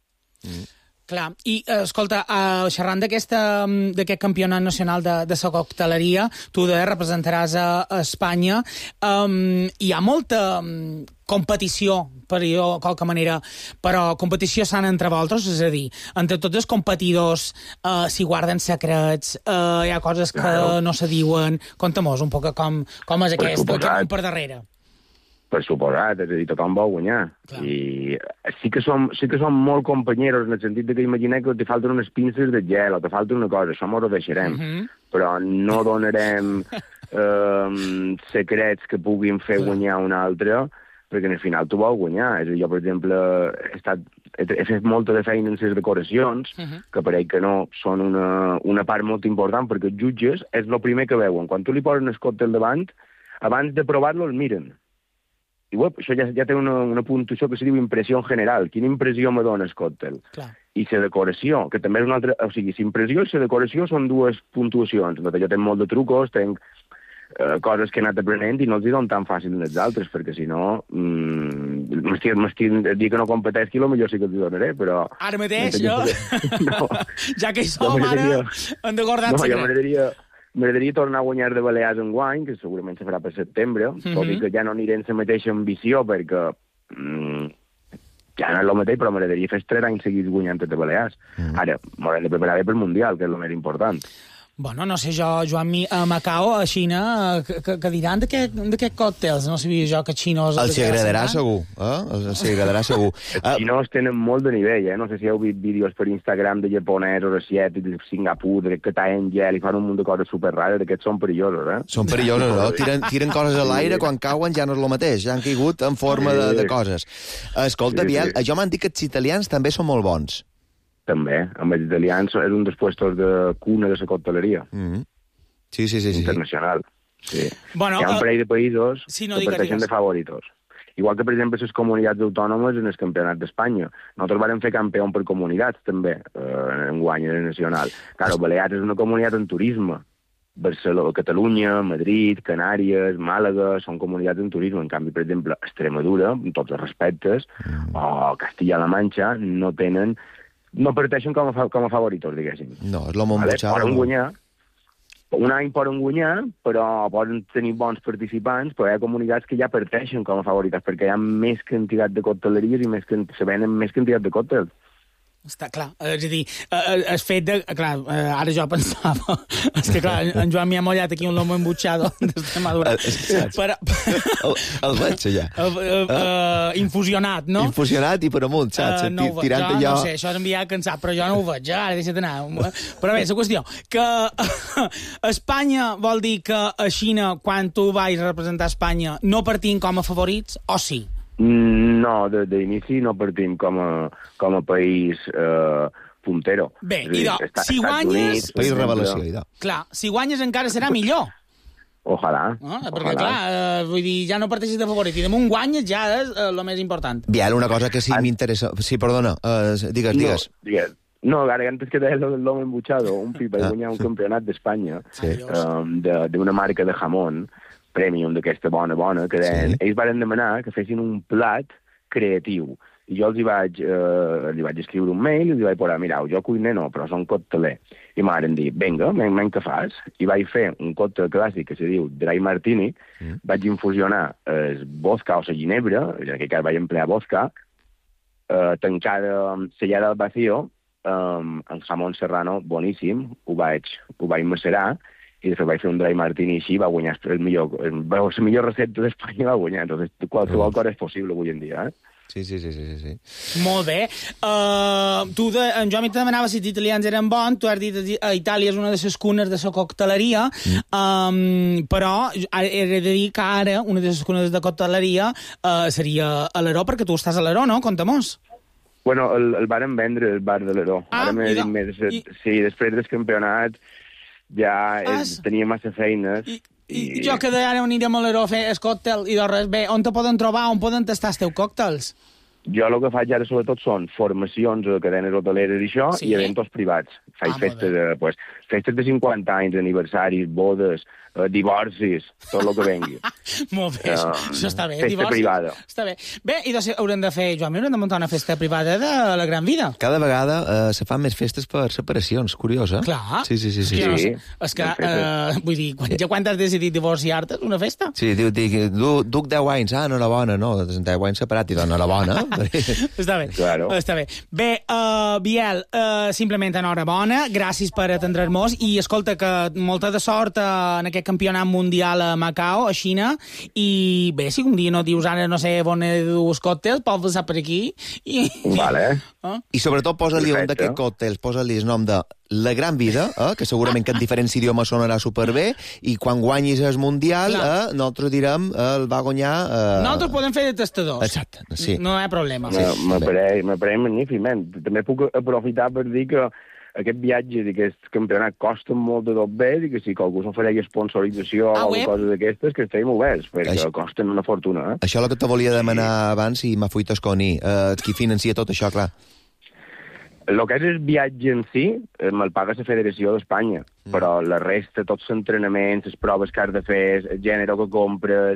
Clar, i escolta, xerrant d'aquest campionat nacional de la cocteleria, tu representaràs a Espanya, hi ha molta competició, per dir-ho de qualque manera, però competició sana entre vosaltres, és a dir, entre tots els competidors s'hi guarden secrets, hi ha coses que no se diuen. Conta-mos un poc com és aquest món per darrere. Per suposat, és a dir, tothom vol guanyar. Clar. I sí que som molt companyeros, en el sentit que imagineu que te falten unes pinces de gel o te falta una cosa, això m'ho deixarem. Però no donarem secrets que puguin fer guanyar un altre, perquè al final tu vols guanyar. És a dir, jo, per exemple, he fet molta de feina en les decoracions, que pareix que no són una part molt important, perquè els jutges és el primer que veuen. Quan tu li poses el còctel davant, abans de provar-lo el miren. I això ja té una puntuació que se diu impressió general. Quina impressió me dona el còctel? I la decoració, que també és una altra... O sigui, la impressió i la decoració són 2 puntuacions. Jo tenc molt de trucos, tenc coses que he anat aprenent i no els hi dono tan fàcil als altres, perquè si no m'estic dir que no competeixi, potser sí que t'hi donaré, però... Ara mateix, jo? No. Ja que hi som, ara, hem de guardar el secret. M'agradaria tornar a guanyar de Balears enguany, que segurament se farà per setembre, tot i que ja no aniré amb la mateixa ambició, perquè ja no és el mateix, però m'agradaria fer 3 anys seguits guanyant de Balears. Ara, m'haurem de preparar bé pel Mundial, que és el més important. Bueno, no sé jo, Joan, a Macao, a Xina, que diran d'aquests còctels? No sabia jo que xinos... Els agradarà segur, Els agradarà segur. Els xinos tenen molt de nivell, No sé si heu vist vídeos per Instagram de japonesos, asiàtics, de Singapur, que tallen gel i fan un munt de coses superrares, aquests són perillosos, Són perillosos, Tiren coses a l'aire, quan cauen ja no és el mateix, ja han caigut en forma de coses. Escolta, Biel, jo m'han dit que els italians també són molt bons. També, amb els italians és un dels puestos de cuna de la cocteleria. Sí. Internacional. Sí. Bueno, hi ha un parell de països que parteixen de favoritos. Igual que, per exemple, les comunitats autònomes en el campionat d'Espanya. Nosaltres vam fer campió per comunitats, també, en guany nacional. Claro, Balears és una comunitat en turisme. Barcelona, Catalunya, Madrid, Canàries, Màlaga, són comunitats en turisme. En canvi, per exemple, Extremadura, amb tots els respectes, o Castilla-La Manxa, no parteixen com a favoritos, diguéssim. No, és l'home embutxat. Poden guanyar, un any poden guanyar, però poden tenir bons participants, però hi ha comunitats que ja parteixen com a favorites, perquè hi ha més quantitat de cocteleries i se venen més quantitat de còctels. Està clar, és a dir, el fet de... Clar, ara jo pensava... És que, clar, en Joan m'hi ha mollat aquí un lomo embutxado d'Extremadura. El veig, ja. Infusionat, no? Infusionat i per amunt, saps? No ho veig, jo no sé, això és enviar cansat, però jo no ho veig, ara deixa't anar. Però bé, la qüestió, que Espanya vol dir que a Xina, quan tu vas representar Espanya, no partim com a favorits, o sí? No, d'inici no partim com a país puntero. Bé, idò, si guanyes... País revelació, Clar, si guanyes encara serà millor. Ojalà. Perquè, clar, vull dir, ja no parteixes de favorit, i damunt guanyes ja és el més important. Biel, una cosa que sí m'interessa... Sí, perdona, digues. No, ara antes que deia l'home embutxado, un pipa de guanyar un campionat d'Espanya d'una marca de jamón, premium d'aquesta bona, que deien, ells van demanar que fessin un plat creatiu. I jo li vaig escriure un mail i li vaig posar, mirau, jo cuiner no, però són cocteler. I m'han dit, vinga, què fas? I vaig fer un còctel clàssic que se diu Dry Martini, vaig infusionar el vodka o la ginebra, en aquell cas vaig emplear vodka, tancada, sellada al vacío, amb jamón serrano boníssim, ho vaig macerar, i després vaig fer un dry martini així, va guanyar la millor recepta d'Espanya, va guanyar. Entonces, qualsevol cosa és possible avui en dia, Sí. Molt bé. Tu, en Joan, te demanava si els italians eren bons, tu has dit que Itàlia és una de les cunes de la cocteleria, però he de dir que ara una de les cunes de cocteleria seria a l'Aró, perquè tu estàs a l'Aró, no? Conta-mos. Bueno, el varen vendre, el bar de l'Aró. Ara m'he dit més... Sí, després del campionat ja tenia massa feines. I jo que ara anirem a l'Aró a fer el còctel i de res. Bé, on te poden trobar, on poden tastar els teus còctels? Jo el que faig ara sobretot són formacions a cadenes hoteleres i això, i eventos privats. Faig festes de 50 anys, aniversaris, bodes, divorcis, tot el que vengui. Molt bé, això està bé. Festa privada. Està bé. Bé, i doncs haurem de fer, Joan, haurem de muntar una festa privada de la Gran Vida. Cada vegada se fan més festes per separacions, curiosa. Clar. Sí. És que, vull dir, quan has decidit divorciar-te, una festa? Sí, duc 10 anys, enhorabona, no, 10 anys separat i enhorabona. Està bé, claro. Està bé. Bé, Biel, simplement enhorabona, gràcies per atendre'ns i escolta que molta de sort en aquest campionat mundial a Macao, a Xina, i bé, si un dia no dius ara no sé on he de dur els còctels, pots passar per aquí. Vale. I sobretot posa-li un d'aquests còctels, posa-li el nom de La Gran Vida, que segurament que en diferents idiomes sonarà superbé, i quan guanyis el Mundial, nosaltres direm el va guanyar... Nosaltres podem fer de testadors. Exacte, sí. No hi ha problema. M'apareix magníficament. També puc aprofitar per dir que aquest viatge d'aquest campionat costa molt de tot bé, i que si algú s'ofereix sponsorització o coses d'aquestes, que estem oberts, perquè costen una fortuna. Això és el que te volia demanar abans i m'ha fuit esconi. Qui financia tot això, clar? El que és el viatge en si, me'l paga la Federació d'Espanya, però la resta, tots els entrenaments, les proves que has de fer, el gènere que compres,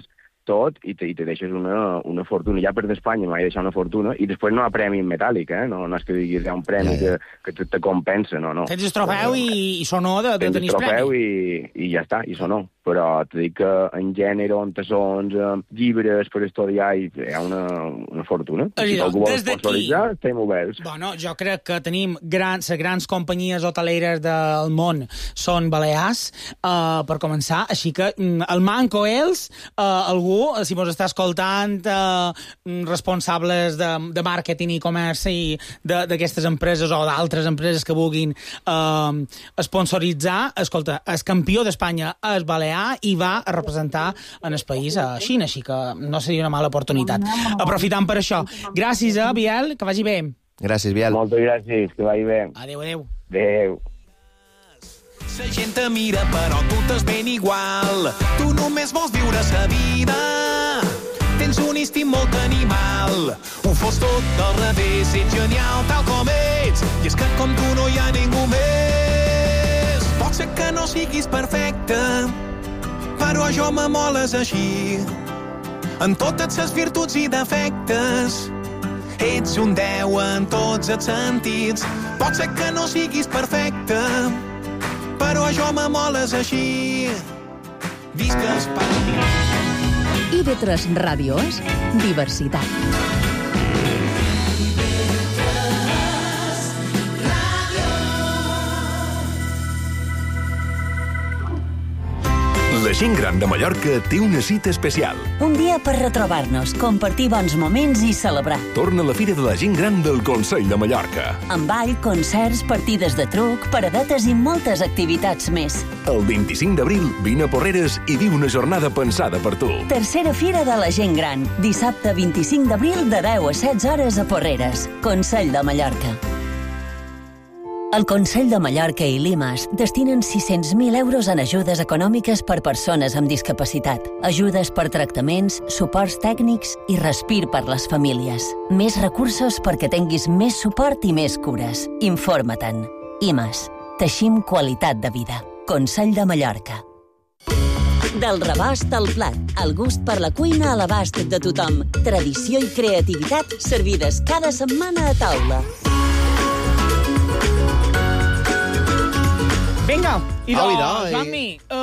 tot i te deixes una fortuna. Ja per d'Espanya m'ha deixat una fortuna i després no hi ha premi en metàl·lic, no és que diguis hi ha un premi que te compensa, no. Tens el trofeu i sonor de tenir premi. Tens el trofeu i ja està, i sonor. Però te dic que en gènere, on sons, llibres per estudiar, hi ha una fortuna. Si algú vol sponsoritzar, estem oberts. Bueno, jo crec que tenim les grans companyies hoteleres del món són balears, per començar, així que el manco ells, algú, si mos està escoltant, responsables de màrqueting i comerç i d'aquestes empreses o d'altres empreses que vulguin sponsoritzar, escolta, el campió d'Espanya és balear i va a representar en el país a Xina, així que no seria una mala oportunitat. Aprofitant per això. Gràcies, Biel, que vagi bé. Gràcies, Biel. Moltes gràcies, que vagi bé. Adéu, adéu. Adéu. La gent te mira, però tu t'es ben igual. Tu només vols viure sa vida. Tens un instint molt animal. Ho fos tot del revés, ets genial tal com ets. I és que com tu no hi ha ningú més. Pot ser que no siguis perfecte, però jo m'amoles així. En totes les virtuts i defectes, ets un 10 en tots els sentits. Pot ser que no siguis perfecte, però jo m'amoles així. Visca Espanya. IB3 Ràdio és diversitat. La gent gran de Mallorca té una cita especial. Un dia per retrobar-nos, compartir bons moments i celebrar. Torna la Fira de la Gent Gran del Consell de Mallorca. Amb ball, concerts, partides de truc, paradetes i moltes activitats més. El 25 d'abril, vine a Porreres i viu una jornada pensada per tu. Tercera Fira de la Gent Gran. Dissabte 25 d'abril de 10 a 16 hores a Porreres. Consell de Mallorca. El Consell de Mallorca i Limas destinen 600.000 euros en ajudes econòmiques per persones amb discapacitat, ajudes per tractaments, suports tècnics i respir per les famílies. Més recursos perquè tinguis més suport i més cures. Informa-te'n. IMAS. Teixim qualitat de vida. Consell de Mallorca. Del rebost al plat, el gust per la cuina a l'abast de tothom. Tradició i creativitat servides cada setmana a taula. Vinga, Joan-Mi.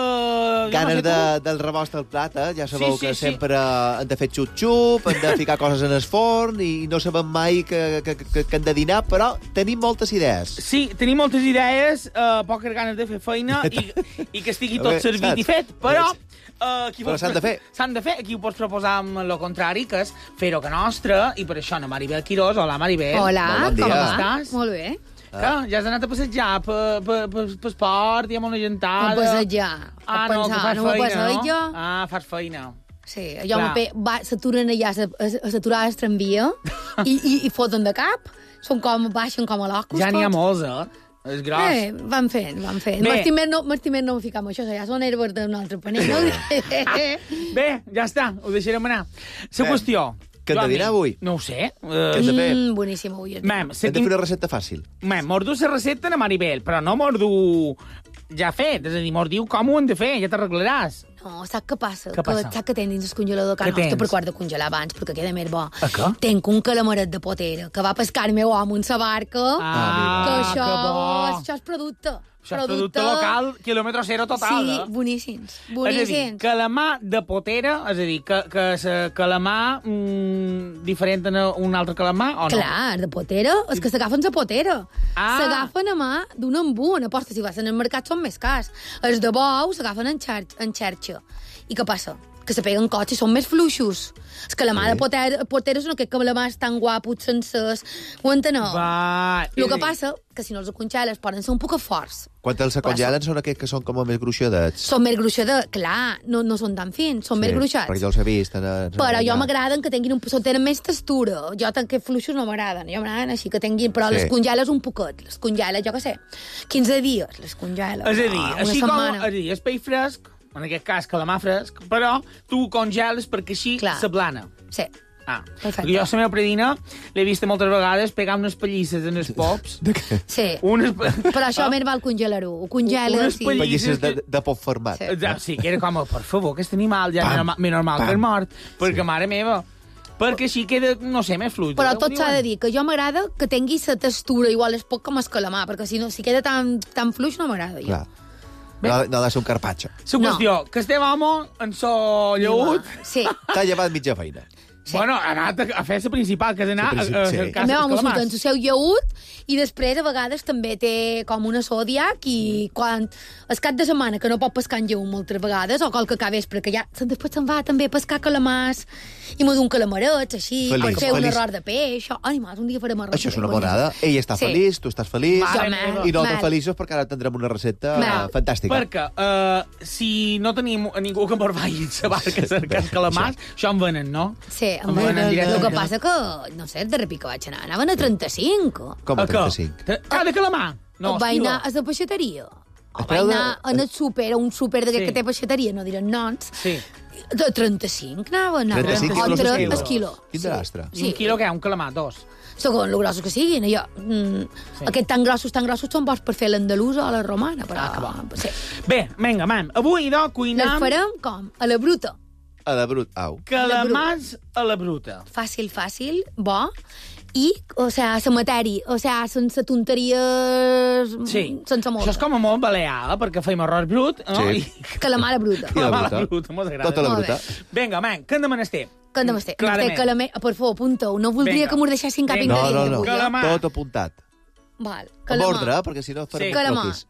Ganes del rebost al plat, ja sabeu que sempre hem de fer xup-xup, hem de ficar coses en el forn i no sabem mai que hem de dinar, però tenim moltes idees. Sí, tenim moltes idees, poques ganes de fer feina i que estigui tot servit i fet, però... Però s'han de fer. S'han de fer. Aquí ho pots proposar amb el contrari, que és fer-ho que nostre, i per això a Maribel Quirós. Hola, Maribel. Hola, com estàs? Molt bé. Que ja has anat a passejar per esport i amb una gentada. A passejar. No, que fas feina, no? Fas feina. Sí, jo s'aturen allà a s'aturar el tramvia i foten de cap. Baixen com a locos. Ja n'hi ha molts, És gros. Van fent. M'estimem no ficar amb això, ja són herbes d'un altre panell. Bé, ja està, ho deixarem anar. La qüestió... Què hem de dinar avui? No ho sé. Què hem de fer? Boníssim, avui. Hem de fer una recepta fàcil. Mos du la recepta a Maribel, però no mos du ja fet. És a dir, mos diu com ho hem de fer, ja t'arreglaràs. No, saps què passa? Saps que tens dins el congelador que nostre per quart de congelar abans, perquè queda més bo. Què? Tenc un calamaret de potera que va pescar el meu home en sa barca. Que això és producte. Això és producte local, quilòmetre zero total. Sí, boníssims. És a dir, calamar de potera, és a dir, que calamar diferent d'un altre calamar, o no? Clar, de potera, és que s'agafen la potera. S'agafen a mà d'un embú, en aposta, si vas al mercat són més cars. Els de bou s'agafen en xerxa. I què passa? Que se peguen cots i són més fluixos. És que la mà de potera són aquests calamars tan guapos, sencers. Ho enteneu? El que passa que si no els congeles poden ser un poc forts. Quan els congelen són aquests que són com més gruixadets. Són més gruixadets, clar, no són tan fins, són més gruixats. Perquè jo els he vist. Però jo m'agraden que tinguin tenen més textura. Jo que fluixos no m'agraden, jo m'agraden així que tinguin, però les congeles un poquet, les congeles, jo què sé, 15 dies les congeles. És a dir, així com el peix fresc, en aquest cas calamar fresc, però tu congeles perquè així s'ablana. Sí. Perfecte. Jo, la meva predina, l'he vista moltes vegades pegar unes pallisses en els pops. Sí. Però això més val congelar-ho. Ho congeles i... Pallisses de pop format. Sí, que era com, per favor, aquest animal ja més normal que és mort. Perquè, mare meva, perquè així queda, no sé, més fluid. Però tot s'ha de dir, que jo m'agrada que tingui la textura, igual és poc com el calamar, perquè si queda tan fluix no m'agrada. Clar. No ha de ser un carpaccio. La qüestió, que estem home en so lleut... Sí. T'ha llevat mitja feina. Sí. Bueno, ha anat a fer la principal, que és anar a cercar el calamars. El seu lleut, i després a vegades també té com una zodiac, i quan el cap de setmana, que no pot pescar en lleut moltes vegades, o qualque vespre, que ja després se'n va també a pescar calamars, i m'ho d'un calamaret, així, per fer un arròs de peix. Animals, un dia farem arròs de peix. Això és una monada. Ell està feliç, tu estàs feliç, i nosaltres feliços perquè ara tendrem una recepta fantàstica. Perquè si no tenim ningú que ens vagi a la barca a cercar els calamars, això en venen, no? Sí. El que passa que, no sé, de repic que vaig anar, anaven a 35. Com a 35? De calamar? No, vaig anar a la peixateria. Vaig anar en el súper, a un súper d'aquest que té peixateria, no direm noms. Sí. De 35 anaven. 35 quilos el quilo. Quin de l'astre? I un quilo què? Un calamar? 2? Segons lo grossos que siguin. Aquests tan grossos són bons per fer l'andalusa o la romana. Però... Bé, vinga, mam. Avui, cuinam... Les farem com? A la bruta. A la bruta, au. Calamars a la bruta. Fàcil, bo. I, o sea, la matèria, o sea, sense tonteries... Sí. Sense molt. Això és com a molt balear, perquè feim arròs brut, no? Sí. Calamar a bruta. I la bruta, mos agrada. Tota la bruta. Vinga, man, què en demanestem? Què en demanestem? Clarament. Per favor, apunta-ho. No voldria que m'ho deixessin cap ingredient. No. Calamar. Tot apuntat. Val. Amb ordre, perquè si no farem croquis.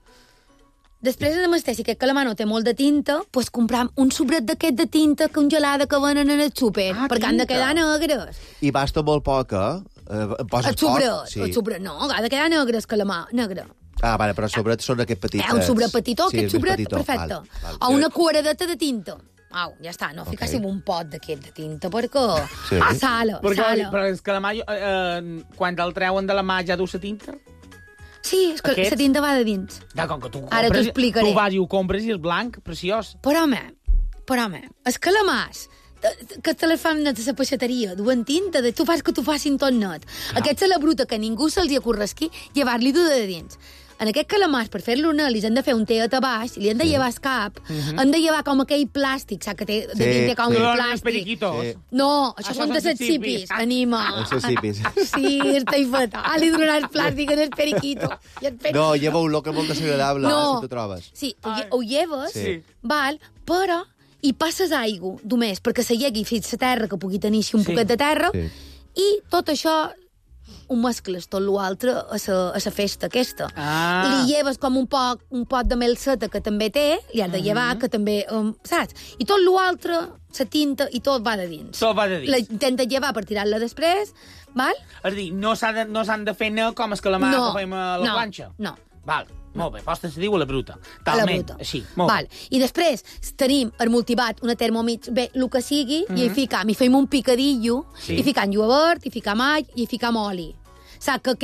Després de demostrar si aquest calamar no té molt de tinta, doncs compram un sobret d'aquest de tinta congelada que venen en el súper, perquè han de quedar negres. I basta molt poca. Poses el sobret, no, ha de quedar negre el calamar, negre. Vale, però el sobret són aquest petit. Un sobret petitó, aquest sobret, perfecte. O una cuaradeta de tinta. Au, ja està, no ficàssim un pot d'aquest de tinta, perquè... Sala. Però el calamar, quan el treuen de la mà ja du la tinta? Sí, és que la tinta va de dins. Com que tu ara t'ho explicaré. Tu vas i ho compres i és blanc, preciós. Però, home, els calamars que te les fan net a la peixateria, duen tinta, tu fas que t'ho facin tot net. Aquests a la bruta, que ningú se'ls hi acorresqui, llevar-li de dins. En aquest calamars, per fer-lo net, li han de fer un teat a baix, li han de llevar el cap, han de llevar com aquell plàstic, saps que té de dintre com un plàstic. No, això són de les xipis, anima. Els xipis. Sí, estic feta. Li donarà el plàstic en el periquito. No, lleva un loc molt desagradable, si t'ho trobes. Sí, ho lleves, val, però hi passes aigua, només, perquè se llegui fins a terra, que pugui tenir un poquet de terra, i tot això ho mescles tot l'altre a la festa aquesta. Li lleves com un pot de mel seta que també té, li has de llevar, que també, saps? I tot l'altre, la tinta, i tot va de dins. Tot va de dins. L'intenta llevar per tirar-la després, val? És a dir, no s'han de fer com el calamar que fem a la planxa? No. Val, molt bé, posta se diu a la bruta. A la bruta. Així, val. I després tenim el multivat, una Thermomix, bé, el que sigui, i hi fem un picadillo, i ficam iogurt, i ficam all, i ficam oli. Saps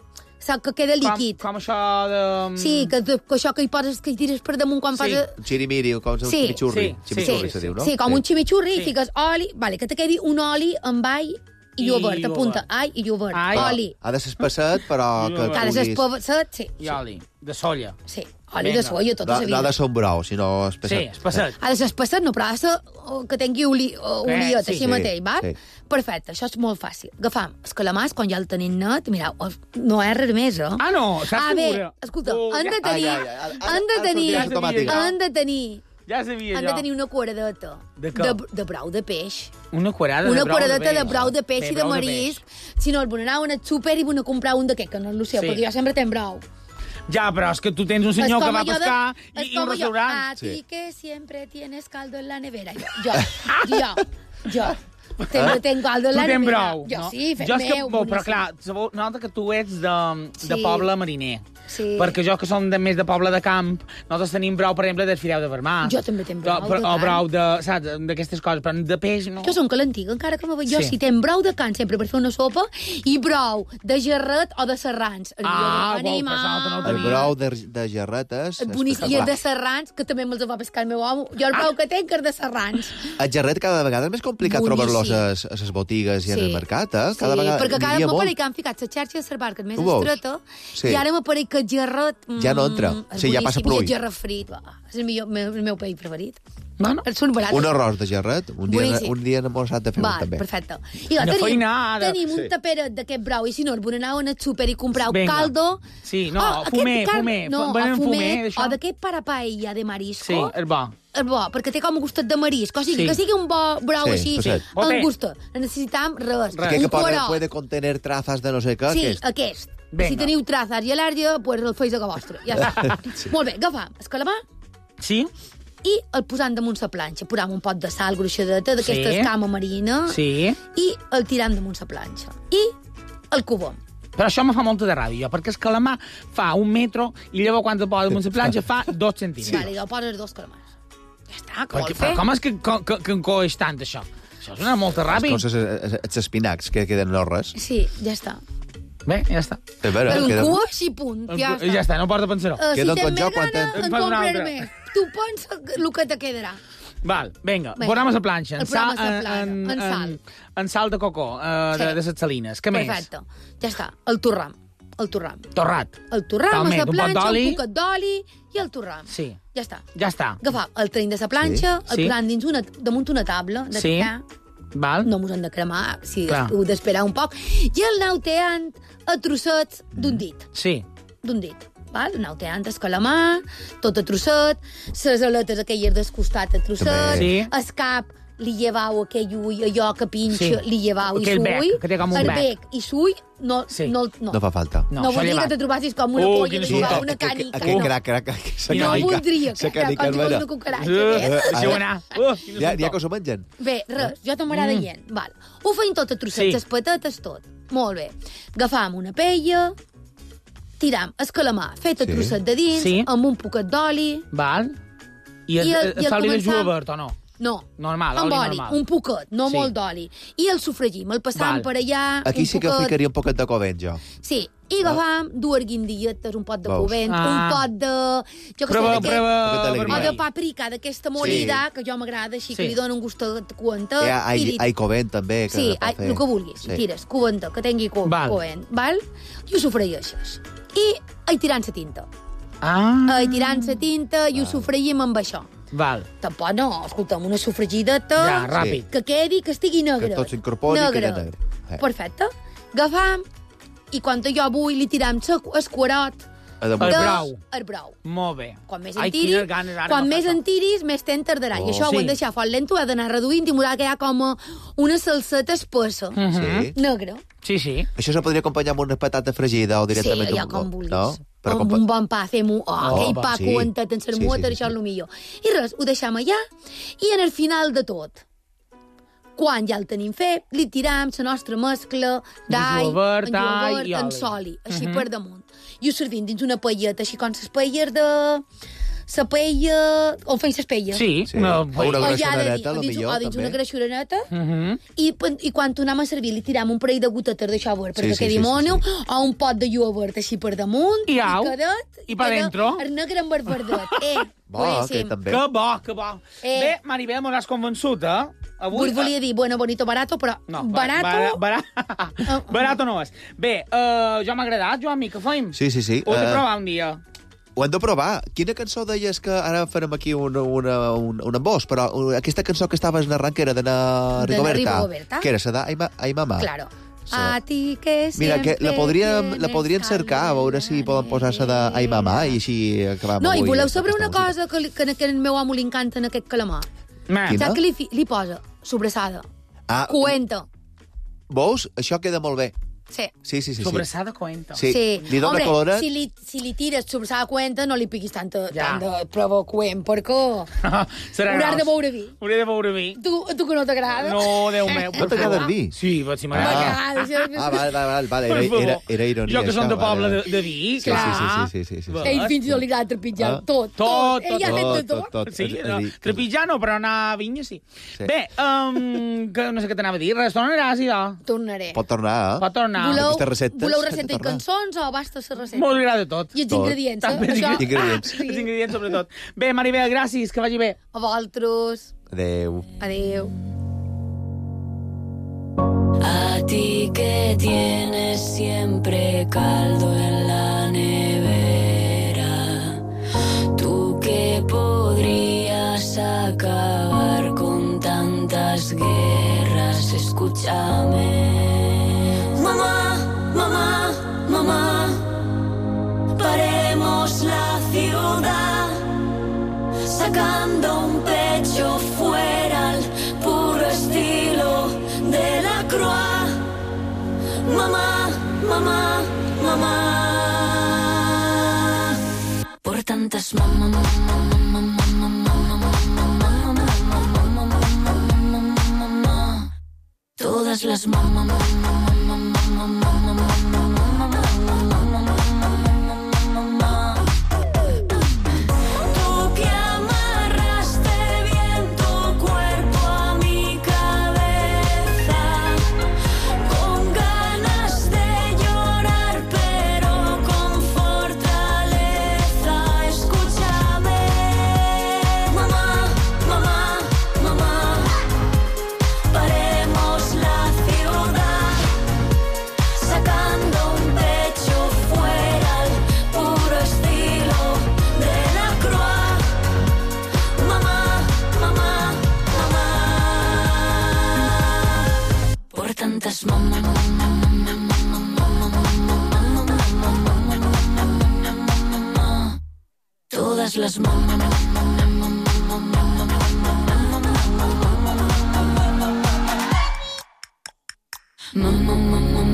que queda líquid. Com això de... Sí, que això que hi poses, que hi tires per damunt quan fas... Un xirimiri, com un chimichurri. Chimichurri se diu, no? Sí, com un chimichurri, i fiques oli, que te quedi un oli amb all i iogurt, apunta, all i iogurt, oli. Ha de ser espessat, però que ha de ser espessat, sí. I oli, de solla. Sí, oli de solla, tota la vida. No ha de ser un brou, sinó espessat. Sí, espessat. Ha de ser espessat, no, però ha de ser que tingui oliot, així mateix, val? Perfecte, això és molt fàcil. Agafam els calamars, quan ja el tenim net, mireu, no és res més, eh? No, saps segura? Escolta, han de tenir... Ja sabia han de tenir una cuaradeta de brou de peix. Una cuaradeta de brou de peix i de marisc. Si no, el van anar a un súper i van a comprar un d'aquest, que no el sé, perquè jo sempre tenc brou. Ja, però és que tu tens un senyor que va pescar i un restaurant. A ti que siempre tienes caldo en la nevera. Jo. Sempre tenc caldo en la nevera. Tu tens brou, jo no? Sí, fet meu. Però clar, nota que tu ets de poble mariner. Sí. Perquè jo, que som més de poble de camp, nosaltres tenim brou, per exemple, del fideu de vermà. Jo també tenc brou de O carn. brou saps, d'aquestes coses, però de peix no. Jo som calentiga, encara que me veig. Jo Sí. si tenc brou de can sempre per fer una sopa i brou de gerret o de serrans. Vol, però El brou de gerretes... Boníssim. I el de serrans, que també me'ls va pescar el meu home. Jo el brou que tenc és de serrans. El gerret cada vegada és més complicat trobar-los a les botigues i en el mercat, eh? Cada vegada perquè cada n'hi ha m'aparell molt. que han ficat la xarxa de cervar, que és més Tu veus? estreta, Sí. i ara m'aparell que el gerret... Ja no entra. Sí, ja passa boníssim, plull. I el gerret frit, és el meu peix preferit. Bueno, són barats. Un arròs de gerret, un dia hem esmorzat de fer-ho, Va, també. perfecte. I la, tenim un taperet d'aquest brou, i si no, el volem anar al súper i comprar un caldo. Sí, no, fumer. No, Venen fumet, d'això. o d'aquest para paella de marisco. Sí, és bo. És bo, perquè té com un gustet de marisc. O sigui, Sí. que sigui un bo brou Sí, així, poset. amb gustet. Necessitam res. Aquell Un que quarot. puede contener trazas de no sé què, Sí, aquest. aquest. Vinga. Si teniu trazes i al·lèrgia, pues el feix de que vostre. Ja està. Sí. Molt bé, agafam el calamar Sí. i el posam damunt la planxa. Posam un pot de sal gruixadeta, d'aquesta Sí. escama marina, Sí. i el tiram damunt la planxa. I el cubom. Però això me fa molta de ràbia, perquè el calamar fa 1 metro i llavors quan el posa damunt la planxa fa 2 centímetres. Vale, jo poses 2 calamars. Ja està, què vol Però fer? com és que encoeix tant, això? Això és una molta ràbia. Les coses, els espinacs, que queden no res. Sí, ja està. Bé, ja està. A veure, Per un queda... cua, així, punt. Ja està. Ja està, no porta pensar-ho. Si Queda tens con més jo quan gana, tens- en Fas una compraré altra. més. Tu pensa el que te quedarà. Val, vinga, Vinga. posem a la planxa. El posem a la plana, en sal. En sal de cocó, de les salines. Què més? Perfecte. Ja està, el torram. El torram. Torrat. El torram, Talment, la un pot planxa, d'oli. un poquet d'oli i el torram. Sí. Ja està. Ja està. Agafar el tren de la planxa, Sí. el posant damunt una taula de Sí. tallar. Val. No mos hem de cremar, si Clar. heu d'esperar un poc. I el anau teant a trossets d'un dit. Sí. D'un dit. Val? Anau teant el calamar, tot a trosset, les aletes aquelles del costat a trosset, També. Sí. el cap li llevau aquell ull, allò que pinxa, Sí. li llevau i Aquell sull. bec, que té com un el bec. bec i sull, no, Sí. no. No fa falta. No voldria que te trobassis com una polla i li llevau una canica. Aquell No. crac, No voldria que com si fos una cucaratxa. Deixa-ho anar. N'hi ha que s'ho mengen. Bé, res, jo te m'agrada gent. Val. Ho feim tot a trossets, Sí. les patates, tot. Molt bé. Agafam una paella, tiram el calamar fet a Sí. trosset de dins, Sí. amb un poquet d'oli. Val. I el sal de julivert o no? No. Normal, Amb oli oli, normal. un poquet, no Sí. molt d'oli. I el sofregim, el passam Val. per allà... Aquí un sí que poquet... ficaria un poquet de covent, jo. Sí, i agafam dues guindilletes, un pot de Veus? covent, Ah. un pot de... Jo que Prova, sé, d'aquest- prova, d'alegria. o de vermell. paprika, d'aquesta molida, que jo m'agrada així, que Sí. li dona un gustet cuenta. Hi covent, també. Que Sí, pot fer. el que vulguis. Sí. Tires, coventa, que tingui Val. coent, val? I ho sofregeixes. I hi tirant la tinta. Ah. Hi tirant la tinta i ho sofregim amb això. Val. Tampoc no, escolta'm, una sofregideta... Ja, ràpid. Que quedi, que estigui negre. Que tot s'incorpori i quedi negre. Perfecte. Agafam, i quan jo vull li tiram el quarot A damunt. El brou. El brou. Molt bé. Quan més Ai, en tiris, quines ganes, ara quan m'ha més fet. en tiris, més temps tardarà. I Oh. això ho Sí. hem de deixar fort lento, ho ha d'anar reduint i m'haurà quedar com una salseta espessa. Sí. Negra. Sí, sí. Això se podria acompanyar amb una patata fregida o directament... Sí, allò com vulguis. No? Per Amb un bon pa, fem-ho. Aquell pa sí. cuentat en Sí, sermota, sí, sí, això és el millor. I res, ho deixam allà, i en el final de tot, quan ja el tenim fet, li tiram la nostra mescla d'all, julivert, all i en oli. soli, així per damunt. I ho servim dins una paelleta, així com les paelles de... La paella... On feim les paelles? Sí, Sí. una... O una O ja de greixoneta, dir, o dins, millor, o dins també. una greixoraneta, Mhm. i quan tornem a servir li tiram un parell de gotetes d'això verd perquè Sí, sí, quedi sí, mono, sí, o un pot de iogurt així per damunt, I au, cadet, i pa queda dentro. el negre amb el verdet. Bo, que boníssim. també. Que bo, que bo. Bé, Maribel, m'has convençut, eh? Vos volia dir bueno, bonito, barato, però No, barato... barato no és. Bé, jo m'ha agradat, Joan, mi, què fem? Sí, sí, sí. Ho he de provar un dia. Ho hem de provar. Quina cançó deies que ara farem aquí un embós, però aquesta cançó que estaves narrant, que era d'Ana D'Ana Rigoberta. Rigoberta. Que era la d'Ai Mamà. Claro. Sí. A ti que Mira, que siempre la podríem cercar, a veure si poden posar-se d'Ai Mamà i així acabam No, i avui voleu aquesta saber una música. cosa que al meu home li encanta en aquest calamar? Quina? Saps que li posa? Sobrassada. Ah, Cuenta. veus? Això queda molt bé. Sí. Sí. Sobrassada cuenta. Sí. Li dona Hombre, coloret. si li tires sobrassada cuenta, no li piquis tant de prova coent, perquè hauràs de beure vi. Hauré de beure vi. Tu que no t'agrada? No, Déu meu. No t'agrada el vi? Sí, si m'agrada. Vale. Era ironia. Jo que som de poble de vi, clar. Sí. Ell fins i tot li agrada trepitjar tot. Ell ha fet de tot. Sí, trepitjar no, però anar a vinya sí. Bé, que no sé què t'anava a dir. Res, tornaràs, idò? Tornaré. Pot tornar, Pot tornar. Voleu receta i cançons o basta la receta? Molt agrada tot. I els ingredients, Ingredients. Els ingredients, sobretot. Bé, Maribel, gràcies, que vagi bé. A vosaltres. Adéu. A ti que tienes siempre caldo en la nevera, tú que podrías acabar con tantas guerras, escúchame. Mamá, paremos la ciudad, sacando un pecho fuera al puro estilo de la Croix. Mamá, por tantas todas las tú que amarraste bien tu cuerpo a mi cabeza, con ganas de llorar pero con fortaleza, escúchame. Mamá, paremos la ciudad, sacando un pecho fuera al puro estilo de la Croix. Mamá, por tantas todas las mamá.